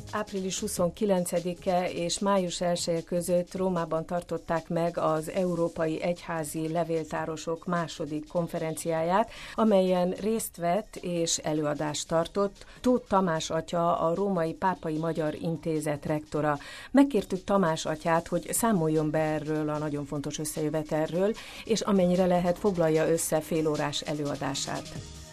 Április 29-e és május 1-e között Rómában tartották meg az Európai Egyházi Levéltárosok második konferenciáját, amelyen részt vett és előadást tartott Tóth Tamás atya, a Római Pápai Magyar Intézet rektora. Megkértük Tamás atyát, hogy számoljon be erről a nagyon fontos összejövetelről, és amennyire lehet foglalja össze félórás előadását.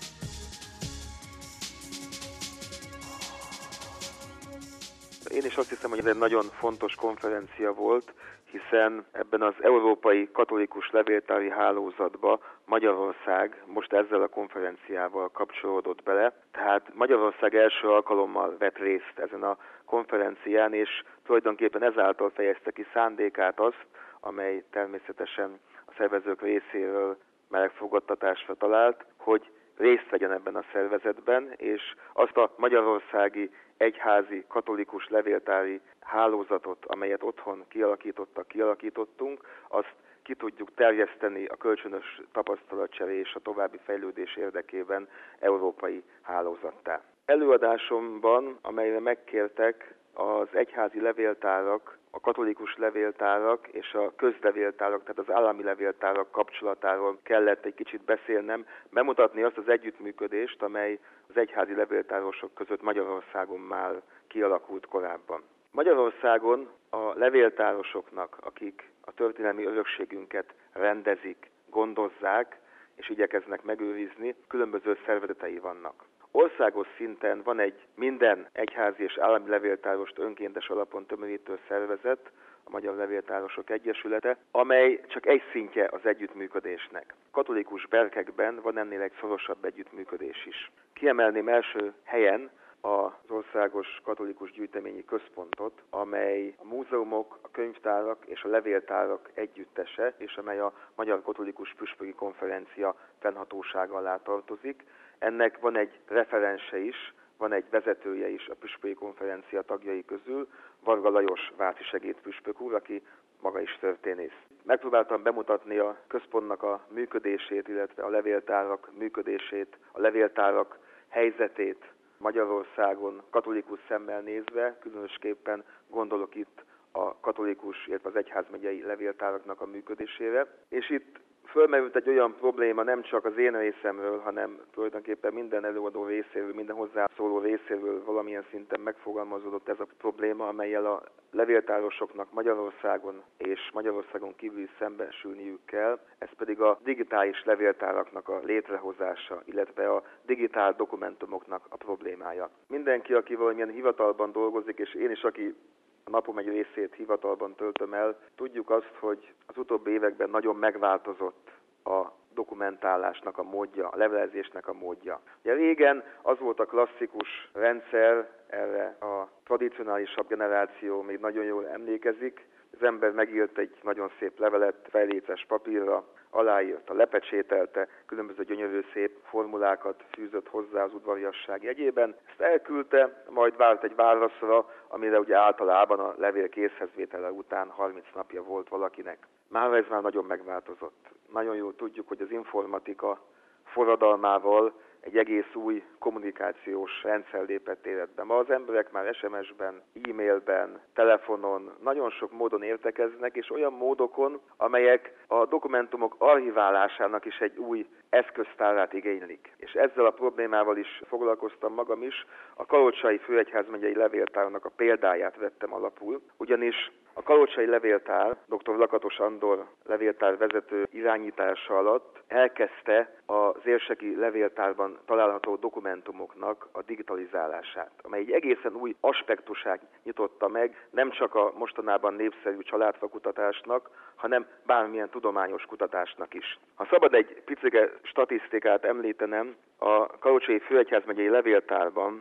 Én is azt hiszem, hogy ez egy nagyon fontos konferencia volt, hiszen ebben az Európai Katolikus Levéltári Hálózatba Magyarország most ezzel a konferenciával kapcsolódott bele. Tehát Magyarország első alkalommal vett részt ezen a konferencián, és tulajdonképpen ezáltal fejezte ki szándékát azt, amely természetesen a szervezők részéről melegfogadtatásra talált, hogy részt vegyen ebben a szervezetben, és azt a magyarországi egyházi katolikus levéltári hálózatot, amelyet otthon kialakítottunk, azt ki tudjuk terjeszteni a kölcsönös tapasztalatcsere és a további fejlődés érdekében európai hálózattá. Előadásomban, amelyre megkértek, az egyházi levéltárak, a katolikus levéltárak és a közlevéltárak, tehát az állami levéltárak kapcsolatáról kellett egy kicsit beszélnem, bemutatni azt az együttműködést, amely az egyházi levéltárosok között Magyarországon már kialakult korábban. Magyarországon a levéltárosoknak, akik a történelmi örökségünket rendezik, gondozzák és igyekeznek megőrizni, különböző szervezetei vannak. Országos szinten van egy minden egyházi és állami levéltárost önkéntes alapon tömörítő szervezet, a Magyar Levéltárosok Egyesülete, amely csak egy szintje az együttműködésnek. Katolikus berkekben van ennél egy szorosabb együttműködés is. Kiemelném első helyen az Országos Katolikus Gyűjteményi Központot, amely a múzeumok, a könyvtárak és a levéltárak együttese, és amely a Magyar Katolikus Püspöki Konferencia fennhatósága alá tartozik. Ennek van egy referense is, van egy vezetője is a Püspöki Konferencia tagjai közül, Varga Lajos váci segédpüspök úr, aki maga is történész. Megpróbáltam bemutatni a központnak a működését, illetve a levéltárak működését, a levéltárak helyzetét Magyarországon katolikus szemmel nézve, különösképpen gondolok itt a katolikus, illetve az egyházmegyei levéltáraknak a működésére. És itt fölmerült egy olyan probléma nem csak az én részemről, hanem tulajdonképpen minden előadó részéről, minden hozzászóló részéről valamilyen szinten megfogalmazódott ez a probléma, amellyel a levéltárosoknak Magyarországon és Magyarországon kívül is szembesülniük kell. Ez pedig a digitális levéltáraknak a létrehozása, illetve a digitál dokumentumoknak a problémája. Mindenki, aki valamilyen hivatalban dolgozik, és én is, aki a napom egy részét hivatalban töltöm el, tudjuk azt, hogy az utóbbi években nagyon megváltozott a dokumentálásnak a módja, a levelezésnek a módja. Ugye régen az volt a klasszikus rendszer, erre a tradicionálisabb generáció még nagyon jól emlékezik. Az ember megírt egy nagyon szép levelet fejléces papírra, aláírta, lepecsételte, különböző gyönyörű szép formulákat fűzött hozzá az udvariasság jegyében. Ezt elküldte, majd várt egy válaszra, amire ugye általában a levél készhezvétele után 30 napja volt valakinek. Már ez már nagyon megváltozott. Nagyon jól tudjuk, hogy az informatika forradalmával egy egész új kommunikációs rendszer lépett életbe. Ma az emberek már SMS-ben, e-mailben, telefonon, nagyon sok módon értekeznek, és olyan módokon, amelyek a dokumentumok archiválásának is egy új eszköztárát igénylik. És ezzel a problémával is foglalkoztam magam is. A Kalocsai Főegyházmegyei Levéltárnak a példáját vettem alapul, ugyanis a Kalocsai Levéltár dr. Lakatos Andor levéltár vezető irányítása alatt elkezdte az érseki levéltárban található dokumentumoknak a digitalizálását, amely egy egészen új aspektusát nyitotta meg, nem csak a mostanában népszerű családfakutatásnak, hanem bármilyen tudományos kutatásnak is. Ha szabad egy picike statisztikát említenem, a Kalocsai Főegyházmegyei Levéltárban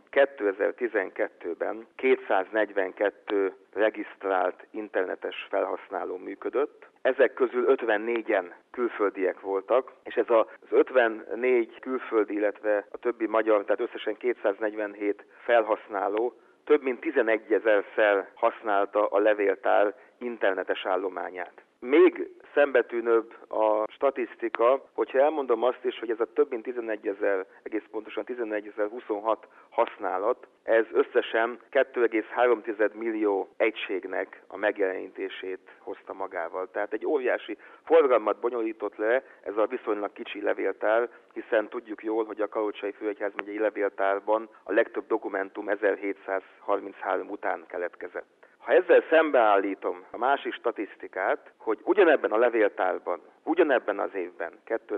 2012-ben 242 regisztrált internetes felhasználó működött. Ezek közül 54-en külföldiek voltak, és ez az 54 külföldi, illetve a többi magyar, tehát összesen 247 felhasználó több mint 11 000-szer használta a levéltár internetes állományát. Még szembetűnőbb a statisztika, hogyha elmondom azt is, hogy ez a több mint 11 000, egész pontosan 11.026 használat, ez összesen 2,3 millió egységnek a megjelenítését hozta magával. Tehát egy óriási forgalmat bonyolított le ez a viszonylag kicsi levéltár, hiszen tudjuk jól, hogy a Kalocsai Főegyházmegyei levéltárban a legtöbb dokumentum 1733 után keletkezett. Ha ezzel szembeállítom a másik statisztikát, hogy ugyanebben a levéltárban, ugyanebben az évben,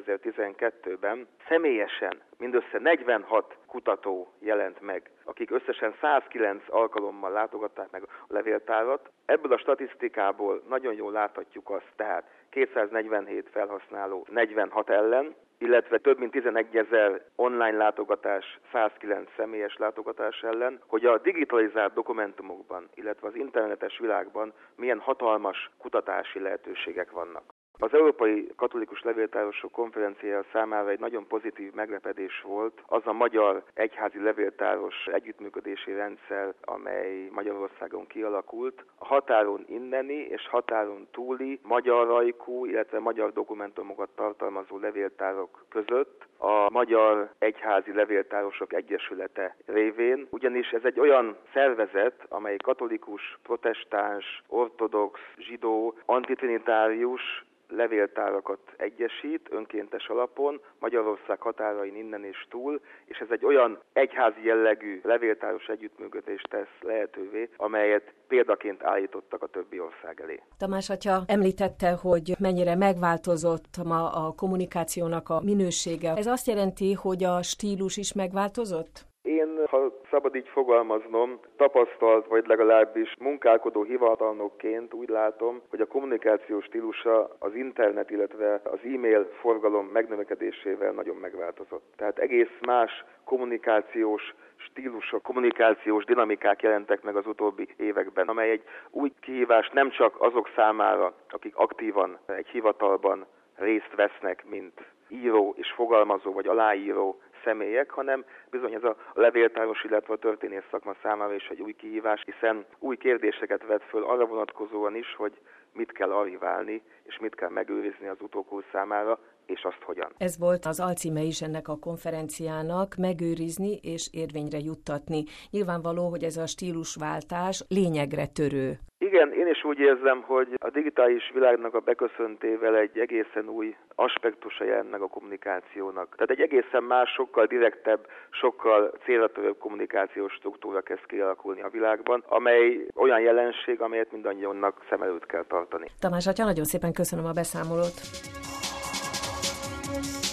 2012-ben személyesen mindössze 46 kutató jelent meg, akik összesen 109 alkalommal látogatták meg a levéltárat. Ebből a statisztikából nagyon jól láthatjuk azt, tehát 247 felhasználó 46 ellen, illetve több mint 11 000 online látogatás, 109 személyes látogatás ellen, hogy a digitalizált dokumentumokban, illetve az internetes világban milyen hatalmas kutatási lehetőségek vannak. Az Európai Katolikus Levéltárosok Konferenciája számára egy nagyon pozitív meglepetés volt az a magyar egyházi levéltáros együttműködési rendszer, amely Magyarországon kialakult. A határon inneni és határon túli magyar rajkú, illetve magyar dokumentumokat tartalmazó levéltárok között a Magyar Egyházi Levéltárosok Egyesülete révén, ugyanis ez egy olyan szervezet, amely katolikus, protestáns, ortodox, zsidó, antitrinitárius levéltárakat egyesít önkéntes alapon, Magyarország határain innen és túl, és ez egy olyan egyházi jellegű levéltáros együttműködést tesz lehetővé, amelyet példaként állítottak a többi ország elé. Tamás atya említette, hogy mennyire megváltozott ma a kommunikációnak a minősége. Ez azt jelenti, hogy a stílus is megváltozott? Én, ha szabad így fogalmaznom, tapasztalt, vagy legalábbis munkálkodó hivatalnokként úgy látom, hogy a kommunikációs stílusa az internet, illetve az e-mail forgalom megnövekedésével nagyon megváltozott. Tehát egész más kommunikációs stílusok, kommunikációs dinamikák jelentek meg az utóbbi években, amely egy új kihívás nem csak azok számára, akik aktívan egy hivatalban részt vesznek, mint író és fogalmazó vagy aláíró személyek, hanem bizony ez a levéltáros, illetve a történész szakma számára is egy új kihívás, hiszen új kérdéseket vet föl arra vonatkozóan is, hogy mit kell archiválni, és mit kell megőrizni az utókor számára, és azt hogyan. Ez volt az alcíme is ennek a konferenciának, megőrizni és érvényre juttatni. Nyilvánvaló, hogy ez a stílusváltás lényegre törő. Igen, én is úgy érzem, hogy a digitális világnak a beköszöntével egy egészen új aspektusa jelent meg a kommunikációnak. Tehát egy egészen más, sokkal direktebb, sokkal célra törőbb kommunikációs struktúra kezd kialakulni a világban, amely olyan jelenség, amelyet mindannyiunknak szem előtt kell tartani. Tamás atya, nagyon szépen köszönöm a beszámolót.